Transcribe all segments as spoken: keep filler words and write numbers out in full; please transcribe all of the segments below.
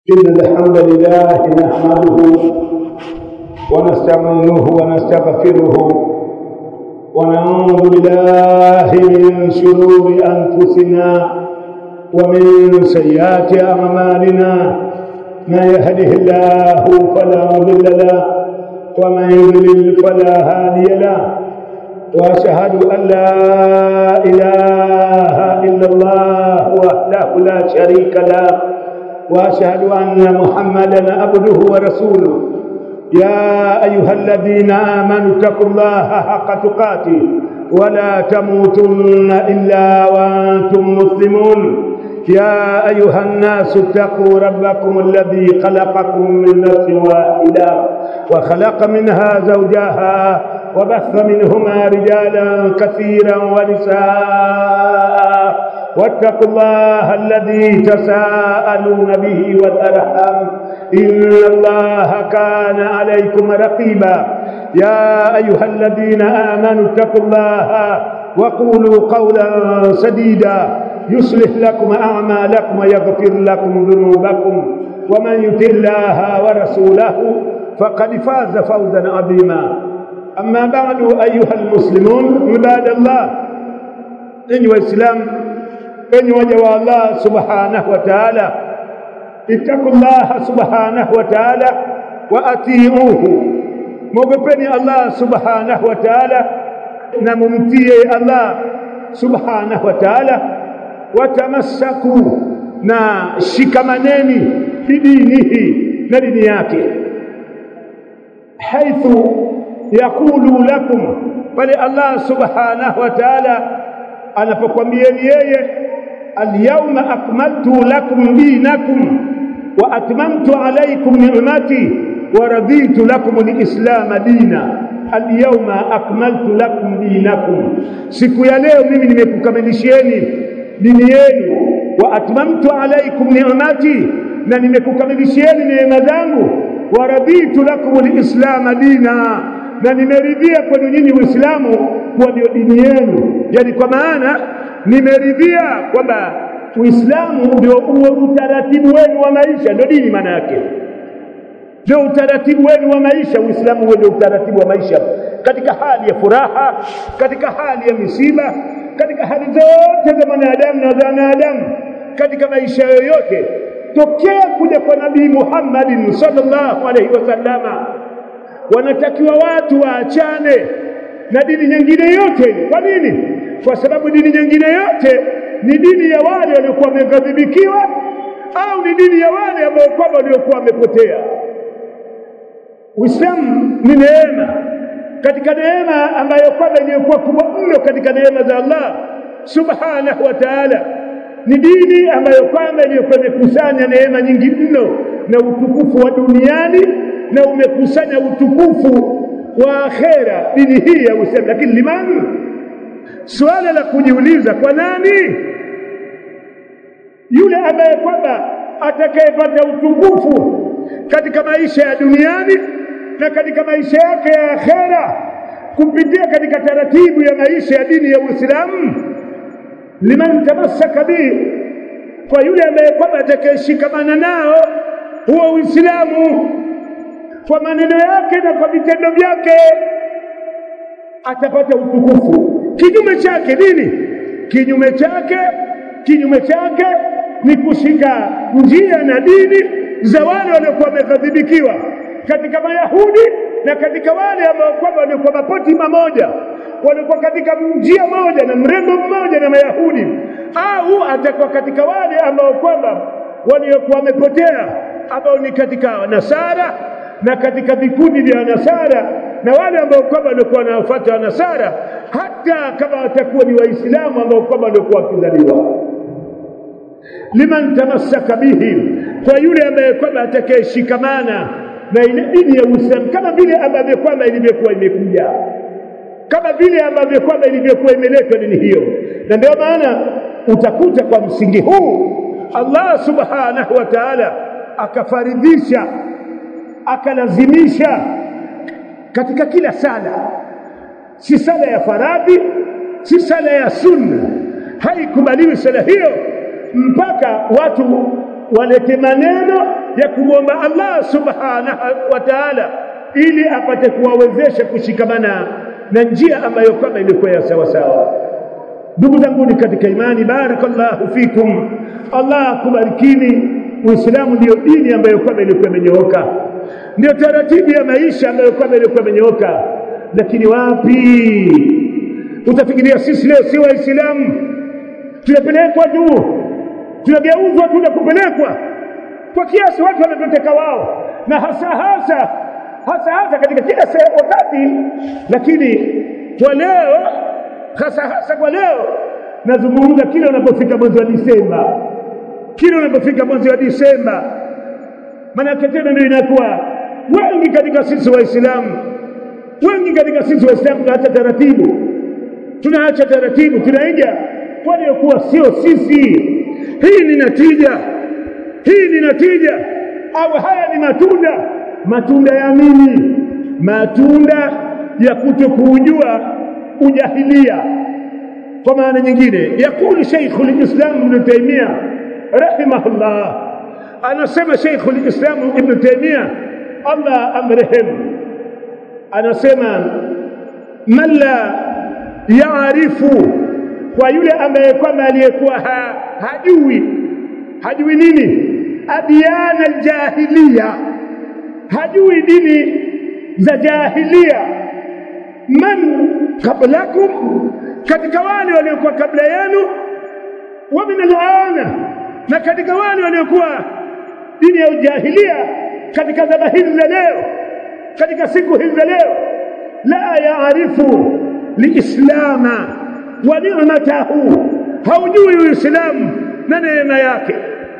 إن الحمد لله نحمده ونستعينه ونستغفره ونعوذ بالله من شرور أنفسنا ومن سيئات أعمالنا. ما يهده الله فلا مضل له ومن يضلل فلا هادي له. وأشهد أن لا إله إلا الله وحده لا شريك له وأشهد أن محمدا عبده ورسوله. يا أيها الذين آمنوا اتقوا الله حق تقاته ولا تموتن إلا وأنتم مسلمون. يا أيها الناس اتقوا ربكم الذي خلقكم من نفس واحدة وخلق منها زوجها وبث منهما رجالا كثيرا ونساء واتقوا الله الذي تساءلون به والأرحام إن الله كان عليكم رقيبا. يا أيها الذين آمنوا اتقوا الله وقولوا قولا سديدا يصلح لكم أعمالكم ويغفر لكم ذنوبكم ومن يطع الله ورسوله فقد فاز فوزا عظيما. أما بعد أيها المسلمون عباد الله، أيها الإسلام، أيها وجه الله سبحانه وتعالى، اتقوا الله سبحانه وتعالى وأطيعوه. موقفني الله سبحانه وتعالى نممتي الله سبحانه وتعالى وتمسكوا na shikamaneni bidinihi na dini yake, haithu yakulu lakum, bali Allah subhanahu wa ta'ala anapokuambieni yeye al-yawma akmaltu lakum dinakum wa atmamtu alaykum ni'mati wa raditu lakum al-islam dina. Al-yawma akmaltu lakum dinakum, siku ya leo mimi nimekukamilishieni dini yenu. Wa atmamtu alaykum ni'mati, na nimekukamilishieni neema zangu. Wa raditu lakum al-islam dina, na nimeridhia kwenu nyinyi Uislamu kuwa ndio dini yenu. Yani kwa maana nimeridhia kwamba Uislamu ndio uwe utaratibu wenu wa maisha, ndio dini maana yake. Ndio utaratibu wenu wa maisha, Uislamu uwe ndio utaratibu wa maisha, katika hali ya furaha, katika hali ya misiba, katika hali zote za wanadamu na za wanadamu, katika maisha yoyote tokea kuja kwa Nabii Muhammad sallallahu alaihi wasallama. Wanatakiwa watu waachane na dini nyingine yote. Kwa nini? Kwa sababu dini nyingine yote ni dini ya wale waliokuwa wameghadhibikiwa, au ni dini ya wale ambao kwamba waliokuwa wamepotea. Uislamu ni neema, katika neema ambayo kwamba ilikuwa kubwa mno katika neema za Allah subhanahu wa ta'ala. Ni dini ambayo kwamba ilikuwa imekusanya neema nyingi mno na utukufu wa duniani, na umekusanya utukufu wa akhera, dini hii ya Uislamu. Lakini limani, swala la kujiuliza, kwa nani? Yule ambaye kwamba atakayepata utukufu katika maisha ya duniani na katika maisha yake ya akhera kupitia katika taratibu ya maisha ya dini ya Uislamu. Liman tamassaka bi, kwa yule ambaye kwamba atakayeshikamana nao huo Uislamu kwa maneno yake na kwa vitendo vyake, atapata utukufu. Kinyume chake nini? Kinyume chake kinyume chake ni kushika njia na dini za wale waliokuwa wameghadhibikiwa katika Mayahudi, na katika wale ambao kwamba walikuwa mapoti mamoja, walikuwa katika njia moja na mrengo mmoja na Mayahudi, au atakuwa katika wale ambao kwamba waliokuwa wamepotea, ambao ni katika Nasara na katika vikundi vya Nasara, na wale ambao kwamba walikuwa wanafuata Nasara, hata kama watakuwa ni Waislamu ambao kwamba walikuwa wakizaliwa. Liman tamassaka bihi, kwa yule ambaye kwamba atakayeshikamana na ile dini ya Uislamu kama vile ambavyo kwamba ilivyokuwa imekuja, kama vile ambavyo kwamba ilivyokuwa imeletwa dini hiyo. Na ndio maana utakuta kwa msingi huu Allah subhanahu wa ta'ala akafaridhisha, akalazimisha katika kila sala, si sala ya faradhi, si sala ya sunna, haikubaliwi sala hiyo mpaka watu walete maneno ya kumwomba Allah subhanahu wa ta'ala ili apate kuwawezesha kushikamana na njia ambayo kama ilikuwa ya sawa sawa. Ndugu zangu katika imani, barakallahu fikum, Allah kubarikini. Uislamu ndio dini ambayo kama ilikuwa imenyooka, ndio taratibu ya maisha ambayo kama ilikuwa imenyooka. Lakini wapi, utafikiria sisi leo si waislamu, tunapelekwa juu, tunageuzwa, tunakupelekwa kwa kiasi watu wanatoteka wao, na hasa hasa hasa hasa katika kila wakati. Lakini kwa leo, hasa hasa kwa leo, nazungumza kila unapofika mwezi wa Disemba, kila unapofika mwezi wa Disemba, maana tena ndio inakuwa wengi katika sisi waislamu, wengi katika sisi waislamu tunaacha taratibu, tunaacha taratibu, tunaiga waliokuwa sio sisi. Hii ni natija, hii ni natija, au haya ni matunda. Matunda ya nini? Matunda ya kutokujua ujahilia. Kwa maana nyingine, yakuli Sheikhul Islam Ibn Taymiyyah rahimahullah, anasema Sheikhul Islam Ibn Taymiyyah Allah amrehemu, anasema man la yaarifu, kwa yule ambaye kwamba aliyekuwa ha, hajui hajui nini adyana aljahiliya, hajui dini za jahiliya. Man qablakum, katika wale waliokuwa kabla yenu, wa min alana, na katika wale waliokuwa dini ya ujahiliya katika zama hizi za leo, katika siku hizi za leo, la yaarifu liislama wa ni'matahu, haujui uislamu na neema yake.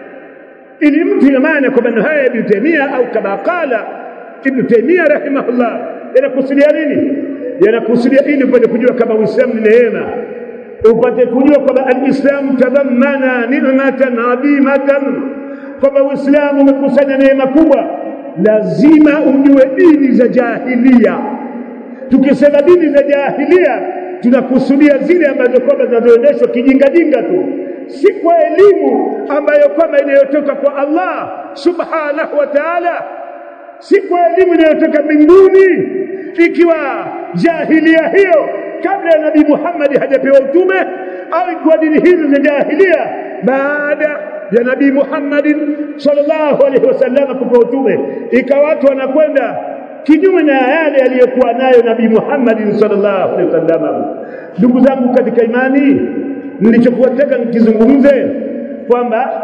Ili mtu yamana kwa maneno haya Ibn Taymiyyah, au kama qala Ibn Taymiyyah rahimahullah, yanakusudia nini? Yanakusudia ili upate kujua kama uislamu ni neema, upate kujua kwamba alislam tadhammana ni'matan adhimatan, kwamba uislamu umekusanya neema kubwa. Lazima ujue dini za jahiliya. Tukisema dini za jahiliya, tunakusudia zile ambazo kwamba zinazoendeshwa kijinga jinga tu, si kwa elimu ambayo kwamba inayotoka kwa Allah subhanahu wa ta'ala, si kwa elimu inayotoka mbinguni. Ikiwa jahiliya hiyo kabla ya Nabii Muhammad hajapewa utume, au ikiwa dini hizo za jahiliya baada ya Nabii Muhammad sallallahu alaihi wasallam kupewa utume, ikawa watu wanakwenda kinyume na yale aliyokuwa nayo Nabii Muhammad sallallahu alaihi wasallam. Ndugu zangu katika imani, nilichokuwa nataka nikizungumze kwamba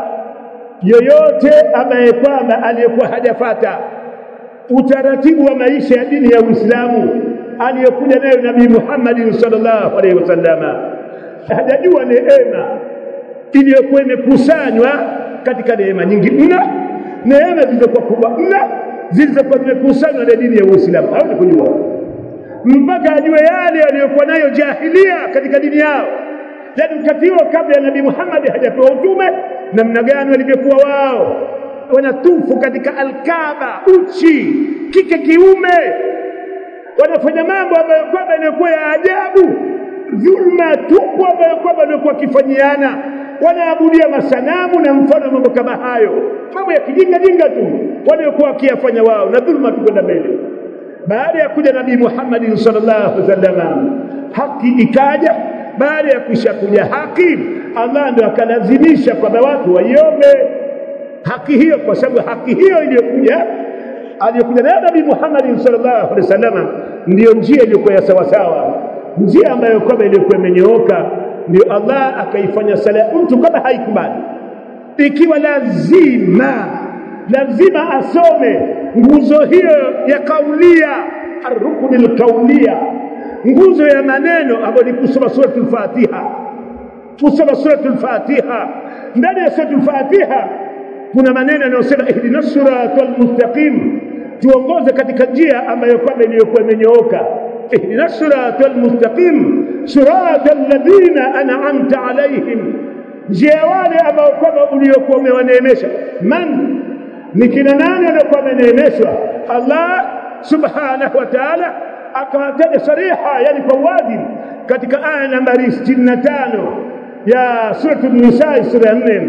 yoyote ambaye kwamba aliyokuwa hajafata utaratibu wa maisha ya dini ya Uislamu aliyokuja nayo Nabii Muhammad sallallahu alaihi wasallam, hajajua neema iliyokuwa imekusanywa katika neema nyingi mno, neema zilizokuwa kubwa mno zilizokuwa zimekusanywa na dini ya Uislamu, hawezi kujua mpaka ajue yale aliyokuwa nayo jahiliya katika dini yao, yaani ukatiwa kabla ya Nabii Muhammad hajapewa utume, namna gani walivyokuwa wao wanatufu katika Al-Kaaba uchi kike kiume, wanafanya mambo ambayo kwamba yalikuwa ya ajabu, dhulma tupu ambayo kwamba walikuwa kifanyiana, wanaabudia masanamu na mfano mambo kama hayo, mambo ya kijinga jinga tu waliokuwa wakiyafanya wao, na dhulma tu kwenda mbele. Baada ya kuja Nabii Muhammad sallallahu alaihi wasallam, haki ikaja. Baada ya kisha kuja haki, Allah ndio akalazimisha kwamba watu waiombe haki hiyo, kwa sababu haki hiyo iliyokuja aliyokuja na Nabii Muhammad sallallahu alaihi wasallam ndio njia iliyokuwa ya sawa sawa, njia ambayo kwamba iliyokuwa imenyooka. Ndio Allah akaifanya sala mtu kama haikubali, ikiwa lazima lazima asome nguzo hiyo ya kaulia, ar-ruknul kaulia, nguzo ya maneno ambayo ni kusoma suratul Fatiha. Kusoma suratul Fatiha, ndani ya suratul Fatiha kuna maneno yanayosema ihdinas siratal mustaqim, tuongoze katika njia ambayo kwamba iliyokuwa imenyooka. ihdinas siratal mustaqim siratal ladina an'amta alaihim, njia wale ambao kwamba uliokuwa umewaneemesha. Man ni kina nani waliokuwa wameneemeshwa? Allah subhanahu wa ta'ala akawataja sariha, yani kwa wazi, katika aya nambari sitini na tano ya sura an-Nisa sura ya nne,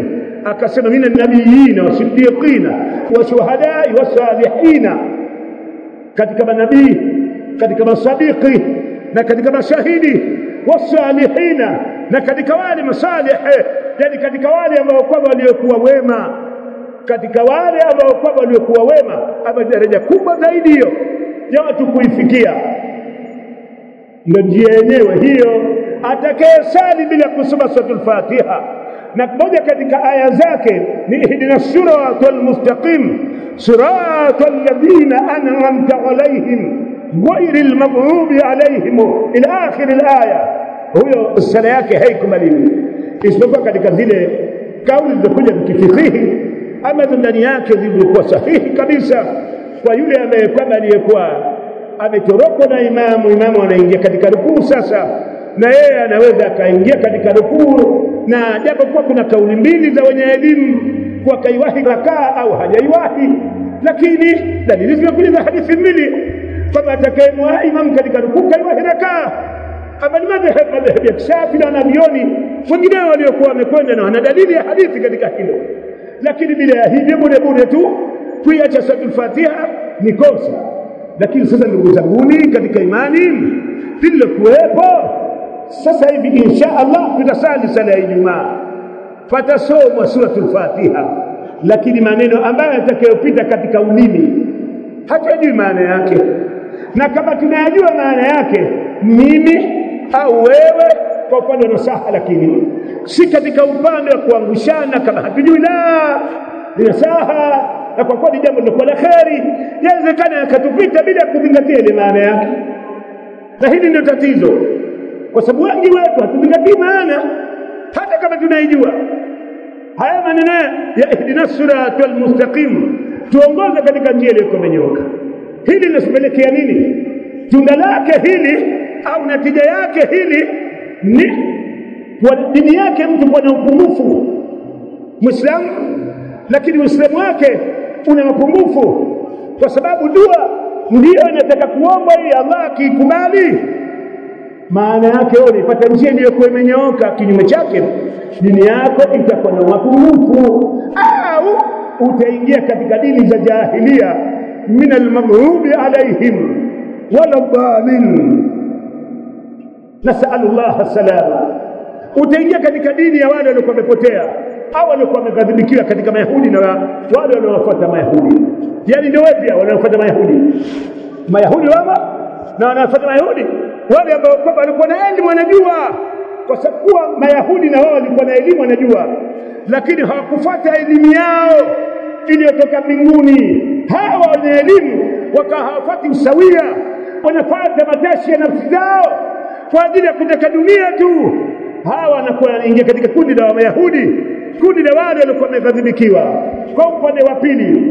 akasema mina nabiyina wa siddiqina wa shuhadai wa salihina, katika manabii, katika masadiki na katika mashahidi, wa salihina na katika wale masalih, yani katika wale ambao kwamba waliokuwa wema, katika wale ambao kwamba waliokuwa wema. Ama daraja kubwa zaidi hiyo ya watu kuifikia, ndio njia yenyewe hiyo. Atakayesali bila kusoma suratul Fatiha, na moja katika aya zake ni ihdinas siratal mustaqim siratal ladina an'amta alayhim ghayril maghdubi alayhim ila akhir alaya. Huyo sala yake haikubaliwi isipokuwa katika zile kauli zilizokuja kifikihi, ama ndani yake zilikuwa sahihi kabisa kwa yule ambaye kwamba aliyekuwa ametorokwa na imamu, imamu anaingia katika rukuu sasa, na yeye anaweza akaingia katika rukuu, na japo kwa kuna kauli mbili za wenye elimu kwa kaiwahi rakaa au hajaiwahi, lakini dalili zimekuja za hadithi mbili kwamba atakayemwa imamu katika rukuu kaiwahi rakaa. Ama ni madhhabu madhhabu ya Shafi na Nabioni wengine waliokuwa wamekwenda na wana dalili ya hadithi katika hilo, lakini bila hivyo bure bure tu kuiacha suratul Fatiha ni kosa. Lakini sasa ndugu zanguni katika imani lililokuwepo sasa hivi, insha Allah tutasali sala ya Ijumaa, fatasoma suratul Fatiha, lakini maneno ambayo yatakayopita katika ulimi hatujui maana yake, na kama tunayajua maana yake mimi au wewe kwa upande wa nasaha, lakini si katika upande wa kuangushana kama hatujui la nasaha. Na kwa kweli jambo lilikuwa la kheri, yawezekana akatupita bila kuzingatia ile maana yake, na hili ndio tatizo, kwa sababu wengi wetu hatuzingatii maana hata kama tunaijua. Haya maneno ya ihdinas siratal mustaqim, tuongoze katika njia iliyonyooka, hili linasipelekea nini? Tunda lake hili au natija yake hili ni kwa dini yake mtu kwa na upungufu Muislamu, lakini Uislamu wake una mapungufu, kwa sababu dua ndio inataka kuomba ili Allah akikubali. Maana yake wewe unapata njia iliyokuwa imenyooka, kinyume chake dini yako itakuwa na mapungufu, au utaingia katika dini za jahiliya, min al-maghdubi alayhim wala dhalin, nasallallahu salama. Utaingia katika dini ya wale waliokuwa wamepotea au waliokuwa wameghadhibikiwa katika Mayahudi na wale wanaofuata Mayahudi. Yani ndio wapya wanaofuata Mayahudi, Mayahudi wama na wanaofuata Mayahudi wale ambao kwamba walikuwa na elimu wanajua, kwa sababu Mayahudi na wao walikuwa na elimu wanajua, lakini hawakufuata elimu yao iliyotoka mbinguni. Hawa wana elimu wakawa hawafuati usawia, wanafuata matashi ya nafsi zao kwa ajili ya kutaka dunia tu. Hawa wanakuwa wanaingia katika kundi la Wayahudi, kundi la wale waliokuwa wameghadhibikiwa. Kwa upande wa pili,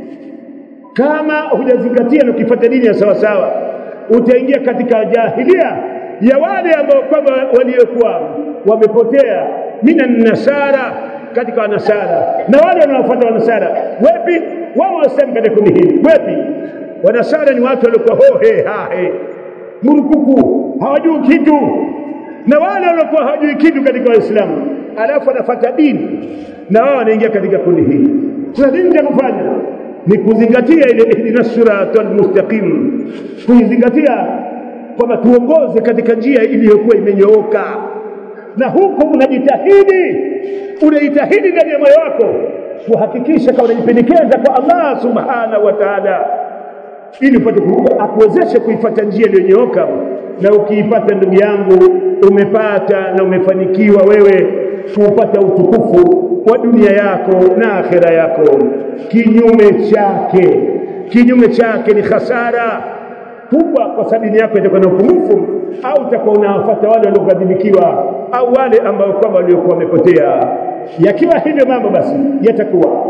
kama hujazingatia na ukifuata dini ya sawa sawa, utaingia katika jahilia ya wale ambao kwamba waliokuwa wamepotea, minan nasara, katika wanasara na wale wanaofuata wanasara. Wapi wao wasema katika kundi hili? Wapi wanasara ni watu waliokuwa hohe hahe murukuku, hawajui kitu, na wale waliokuwa hawajui kitu katika Waislamu alafu wanafuata dini, na wao wanaingia katika kundi hili. Sasa nini cha kufanya? Ni kuzingatia ile ihdinas siratal mustaqim, kuzingatia kwamba tuongoze katika njia iliyokuwa imenyooka, na huko unajitahidi unajitahidi ndani ya moyo wako kuhakikisha kama unajipendekeza kwa Allah subhanahu wa ta'ala, ili upate akuwezeshe kuifuata njia iliyonyooka. Na ukiipata ndugu yangu, umepata na umefanikiwa wewe kupata utukufu wa dunia yako na akhera yako. Kinyume chake kinyume chake ni hasara kubwa, kwa sababu dini yako itakuwa na upungufu, au utakuwa unawafuata wale walioghadhibikiwa au wale ambao kwamba waliokuwa wamepotea. Yakiwa hivyo mambo, basi yatakuwa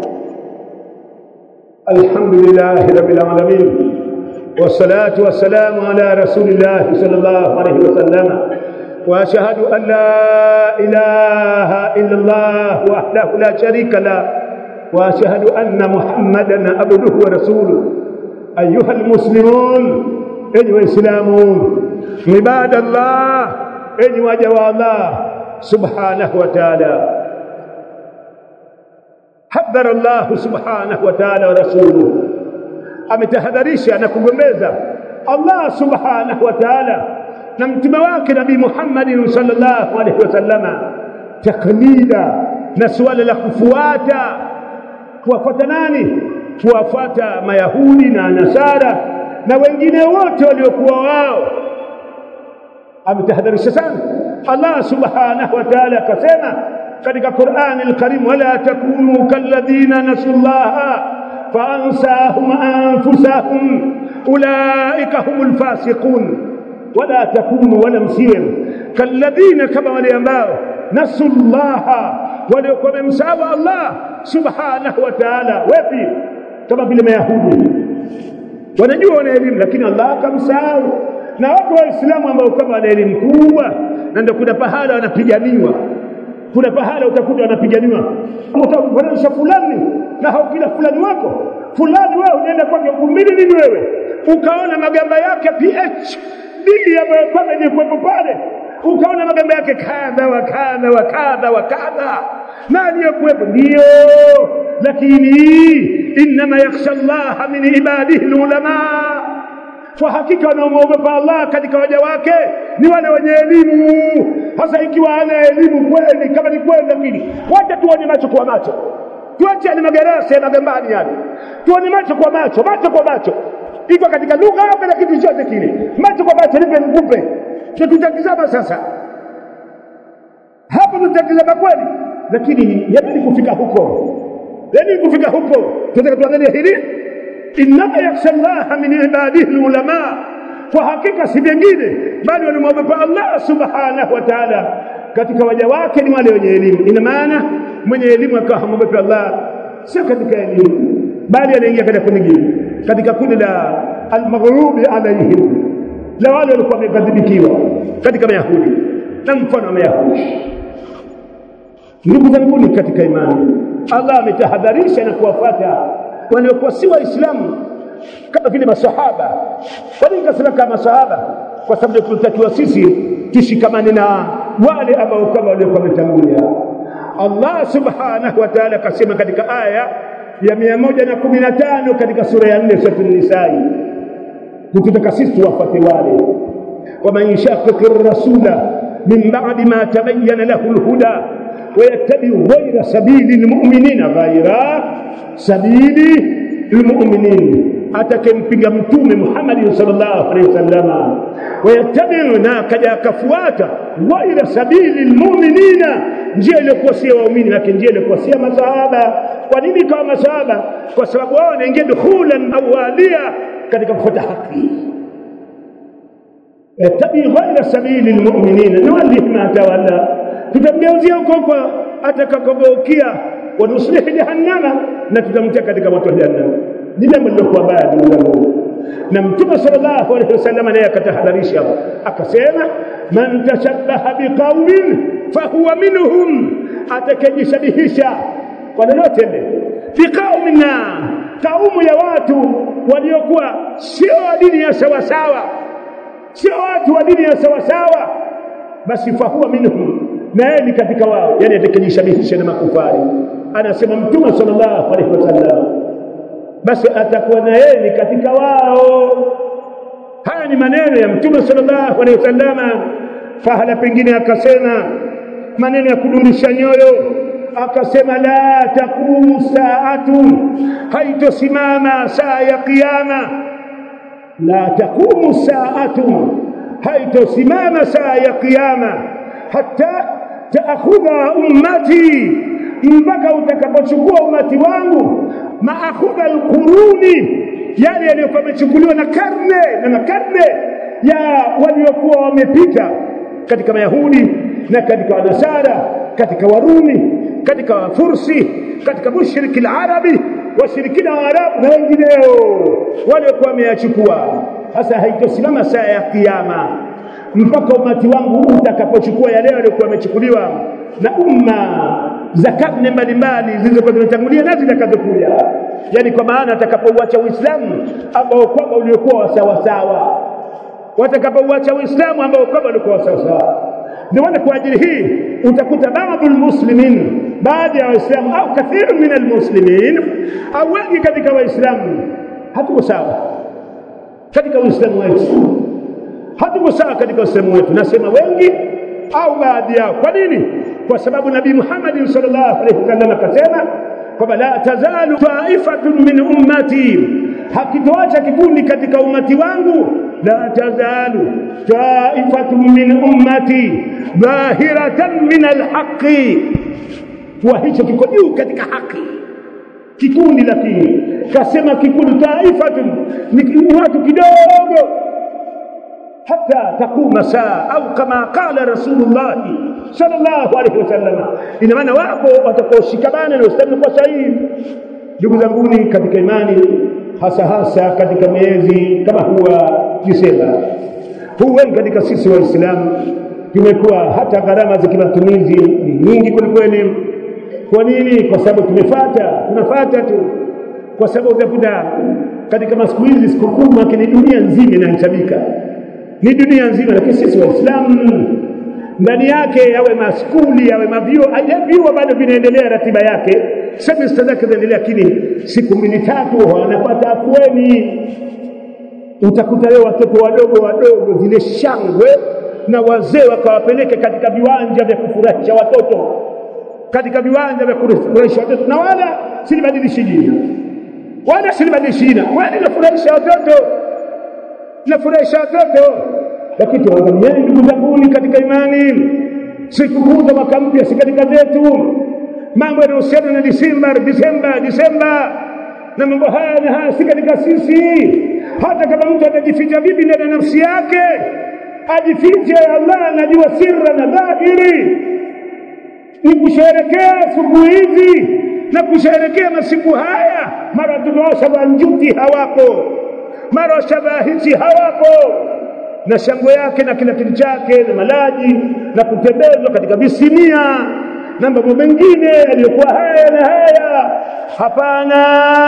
alhamdulillahi rabbil alamin, wassalatu wassalamu ala rasulillah sallallahu alayhi wasallam, wa ashhadu an la ilaha illa Allah wahdahu la sharika la, wa ashhadu anna Muhammadan abduhu wa rasuluhu. Ayuha almuslimun, enyi waislamu, ibadallah, enyi waja wa Allah subhanahu wa ta'ala, hadhara Allah subhanahu wa ta'ala wa rasuluhu, ametahadharisha na kugombeza Allah subhanahu wa ta'ala na mtume wake Nabii Muhammad sallallahu alaihi wasallama taklida na suala la kufuata. Kuwafuata nani? Kuwafuata Mayahudi na Nasara na wengine wote waliokuwa wao. Ametahadharisha sana Allah subhanahu wa ta'ala, akasema katika Qur'an al-Karim, wala takunu kalladhina nasullaha faansahum anfusahum ulaika humul fasiqun. Wala takunu, wala msiwe kalladhina, kama wale ambao nasullaha, waliokuwa wamemsahau Allah subhanahu wa ta'ala. Wapi? Kama vile Mayahudi wanajua wana elimu, lakini Allah akamsahau. Na watu wa Uislamu ambao kama wana elimu kubwa, na ndio kuna pahala wanapiganiwa, kuna pahala utakuta wanapiganiwa, utakufanisha fulani na hao kila fulani wako fulani, wewe unaenda kwake kumbili nini wewe, ukaona magamba yake P H D ambayo kama ni kuwepo pale, ukaona magamba yake kadha wa kadha wa kadha wa kadha, nani yakuwepo? Ndio, lakini inma yakhsha Allah min ibadihi ulama, kwa hakika wanaogopa Allah katika waja wake ni wale wenye elimu. Hasa ikiwa ana elimu kweli, kama ni kweli, lakini wacha tuone macho kwa macho, tuache ni magarasa ya magambani yale, tuone macho kwa macho, macho kwa macho. Iko katika lugha au katika kitu chochote kile, macho kwa macho, nipe mkupe, tutatizama sasa hapo, tutatizama kweli. Lakini yabidi kufika huko, yabidi kufika huko, tunataka tuangalie hili, inma yakhsha Allah min ibadihi ulama, kwa hakika si vingine bali wanamwogopa Allah subhanahu wa ta'ala katika waja wake ni wale wenye elimu. Ina maana mwenye elimu akawa hamwogopi Allah, sio katika elimu, bali anaingia katika kundi gani? Katika kundi la al-maghrubi alayhim, la wale walikuwa wamekadhibikiwa katika Mayahudi na mfano wa Mayahudi. Ndugu zangu katika imani, Allah ametahadharisha na kuwafuata waliokuwa si Waislamu kama vile masahaba. Kwa nini kasema kama masahaba? Kwa sababu tunatakiwa sisi tushikamane na wale ambao kama waliokuwa wametangulia. Allah subhanahu wa ta'ala kasema katika aya ya mia moja na kumi na tano katika sura ya nne sura an-Nisa, tunataka sisi tuwafuate wale, waman yashaqiqir rasula min ba'di ma tabayyana lahu al-huda wa yattabi ghayra sabili al-mu'minina ghayra sabili al-mu'minin, atakempinga mtume Muhammad sallallahu alaihi wasallam, wa yattabi, na kaja akafuata ghayra sabili al-mu'minina, njia iliyokuwa si waumini, lakini njia iliyokuwa si masahaba. Kwa nini kama masahaba? Kwa sababu wao wanaingia dukhulan awalia katika kufuata haki. Tabi ghayra sabili almu'minin nuwallihi ma tawalla, tutamgeuzia huko kwa atakakogeukia, wa nuslihi jahannama, na tutamtia katika moto wa jahannam. Ni jambo lilokuwa baya ndugu zangu. Na Mtume sallallahu alaihi wasallam naye akatahadharisha akasema, man tashabbaha biqaumin fahuwa minhum, atakayejishabihisha kwa lolote biqaumina, kaumu ya watu waliokuwa sio dini ya sawa sawa, sio watu wa dini ya sawa sawa, basi fahuwa minhum, na yeye katika wao, yani atakayejishabihisha na makufari. Anasema Mtume sallallahu alaihi wasallam, basi atakuwa na yeye katika wao. Haya ni maneno ya Mtume sallallahu alaihi wasallam. Fahala pengine akasema maneno ya kudundisha nyoyo, akasema la taqumu saatu, haitosimama saa ya kiyama. La taqumu saatu, haitosimama saa ya kiyama hatta taakhudha ummati, mpaka utakapochukua umati wangu maakhudha alquruni, yale yaliyokuwa yamechukuliwa na karne na makarne ya waliokuwa wamepita katika Mayahudi na katika Nasara, katika Warumi, katika Wafursi, katika mushriki al-arabi, washirikina wa Arabu na wengineo waliokuwa wameyachukua. Hasa haitosimama saa ya kiyama mpaka umati wangu utakapochukua yale yaliyokuwa yamechukuliwa na umma za karne mbalimbali zilizokuwa zimetangulia na zitakazokuja. Yani kwa maana atakapouacha Uislamu ambao kwamba uliokuwa sawa sawa, watakapouacha Uislamu ambao kwamba ulikuwa sawa sawa. Ndio maana kwa ajili hii utakuta baadhi muslimin, baadhi ya Waislamu au au kathiru min almuslimin, au wengi katika waislamu hatuko sawa katika uislamu wetu, hatuko sawa katika uislamu wetu. Nasema wengi au baadhi yao. Kwa nini? Kwa sababu Nabii Muhammad sallallahu alaihi wasallam akasema kwamba la tazalu ta'ifatun min ummati, hakitoacha kikundi katika umati wangu, la tazalu ta'ifatun min ummati dhahiratan min alhaqi, wa hicho kiko juu katika haki kikundi. Lakini kasema kikundi ta'ifatun ni watu kidogo, hata takuma saa, au kama qala Rasulullah sallallahu alaihi wasallam, ina maana wapo watakaoshikamana na Uislamu kwa sahihi. Ndugu zanguni katika imani, hasa hasa katika miezi kama huwa Disemba, huu wengi katika sisi waislamu tumekuwa hata gharama za kimatumizi ni nyingi kweli. Kwa nini? Kwa sababu tumefuata tunafuata tu, kwa sababu utakuta katika masiku hizi sikukuu lakini dunia nzima inahesabika, ni dunia nzima. Lakini sisi waislamu ndani yake, yawe maskuli yawe mavio, vyuo bado vinaendelea ratiba yake, semester zake zinaendelea, lakini siku mbili tatu wanapata afueni. Utakuta leo watoto wadogo wadogo zile shangwe na wazee wakawapeleke katika viwanja vya kufurahisha watoto, katika viwanja vya kufurahisha watoto, na wala silibadilishi jina, wala silibadilishi jina, wala nafurahisha watoto, nafurahisha watoto. Lakini tuangalieni ndugu zangu katika imani, sikukuu za mwaka mpya si katika zetu, mambo yanayohusiana na Disemba Disemba Disemba na mambo haya na haya si katika sisi. Hata kama mtu atajificha vipi ndani ya nafsi yake, ajifiche, Allah anajua sirra na dhahiri. Ni kusherehekea siku hizi na kusherehekea masiku haya, mara tunawasha banjuti hawapo, mara shabahizi hawapo, na shangwe yake na kila kitu chake na malaji na kutembezwa katika visinia na mambo mengine yaliyokuwa haya na haya. Hapana,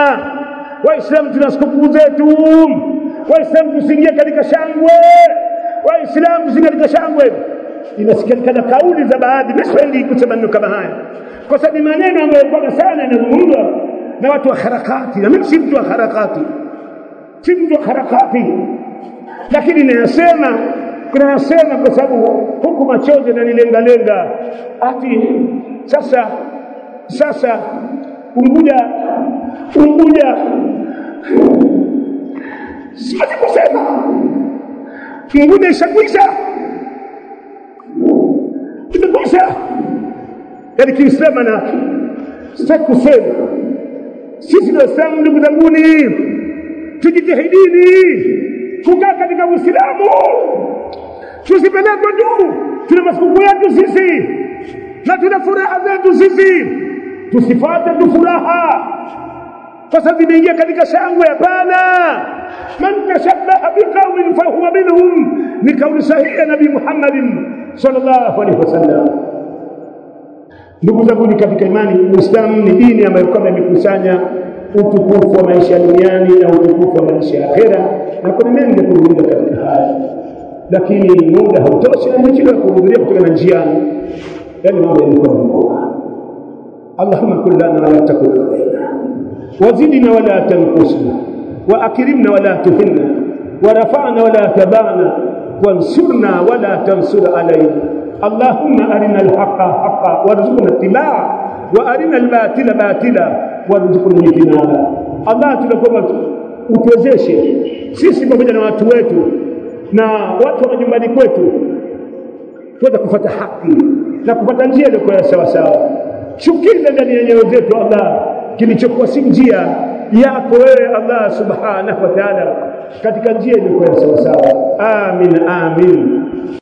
waislamu tuna sikukuu zetu, waislamu tusiingie katika shangwe, waislamu tusiingie katika shangwe. Inasikika kauli za baadhi mswahili kusema neno kama haya, kwa sababu maneno ambayo kwa sana yanazungumzwa na watu wa harakati, na mimi si mtu wa harakati, si mtu wa harakati, lakini ninasema kuna nasema kwa sababu huku machozi na nilenga lenga ati sasa sasa Unguja Unguja siwezi kusema Unguja ishakwisha, imekwisha. Yaani Kiislamu na sitaki kusema sisi ndio Waislamu. Ndugu zanguni, tujitahidini kukaa katika Uislamu, tusipelekwe tu. Tuna masiku yetu sisi na tuna furaha zetu sisi, tusifuate tu furaha kwa sababu imeingia katika shangwe. Hapana, man tashabbaha biqaumin fa huwa minhum, ni kauli sahihi ya Nabii Muhammad sallallahu alaihi wasallam. Ndugu zangu katika imani, Uislamu ni dini ambayo kama imekusanya utukufu wa maisha duniani na utukufu wa maisha ya akhera, na kuna mengi kuhudhuria katika haya, lakini muda hautoshi na nimechelewa kuhudhuria kutoka na njiani, yani mambo yalikuwa makubwa. Allahumma kullana wala takun alaina, wazidna wala tanqusna, wa akrimna wala tuhinna, wa rafa'na wala tabana, wansurna wala tansur alaina. Allahumma arina alhaqa haqqan warzuqna ittibaa, wa arina albatila batila warzuqna ijtinaba. Allah, tunakuomba utuwezeshe sisi pamoja na watu wetu na watu wa majumbani kwetu tuweze kufuata haki na kufuata njia iliyo sawa sawa. Chukiza ndani ya nyoyo zetu Allah kilichokuwa si njia yako wewe Allah subhanahu wa ta'ala, katika njia iliyo sawa sawa. Amin amin.